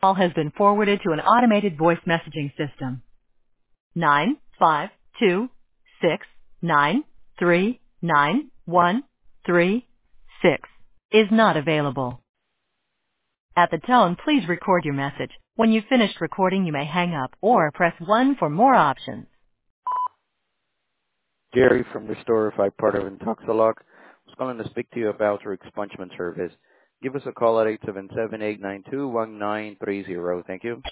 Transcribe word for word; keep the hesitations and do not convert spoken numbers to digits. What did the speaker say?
Call has been forwarded to an automated voice messaging system. Nine five two six nine three nine one three six is not available. At the tone, please record your message. When you've finished recording, you may hang up or press one for more options. Jerry from Restorify, part of Intoxalock. I was calling to speak to you about your expungement service. Give us a call at eight seven seven, eight nine two, one nine three zero. Thank you.